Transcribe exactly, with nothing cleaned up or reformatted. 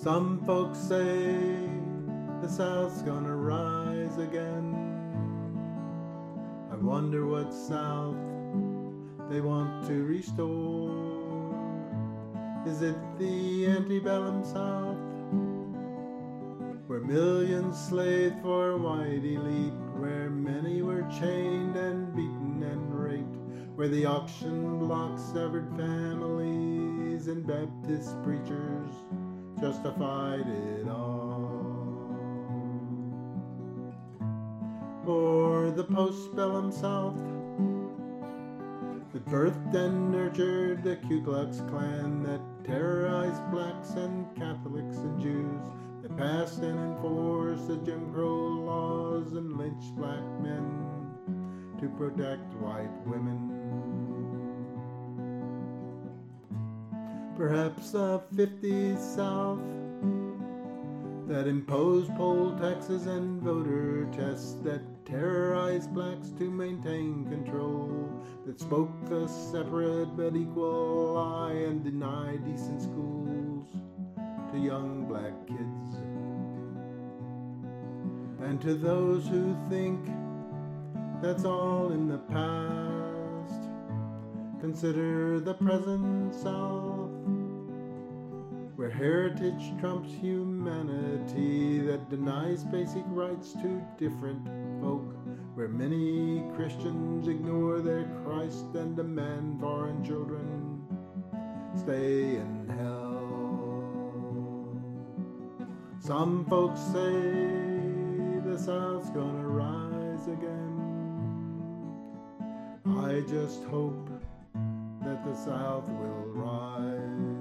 Some folks say the South's gonna rise again. I wonder what South they want to restore. Is it the antebellum South, where millions slaved for a white elite, where many were chained and beaten and raped, where the auction block severed families and Baptist preachers justified it all? Or the postbellum South that birthed and nurtured the Ku Klux Klan, that terrorized blacks and Catholics and Jews, that passed and enforced the Jim Crow laws and lynched black men to protect white women. Perhaps the fifties South that imposed poll taxes and voter tests, that terrorized blacks to maintain control, that spoke a separate but equal lie and denied decent schools to young black kids. And to those who think that's all in the past, consider the present South, where heritage trumps humanity, that denies basic rights to different folk, where many Christians ignore their Christ and demand foreign children stay in hell. Some folks say the South's gonna rise again. I just hope that the South will rise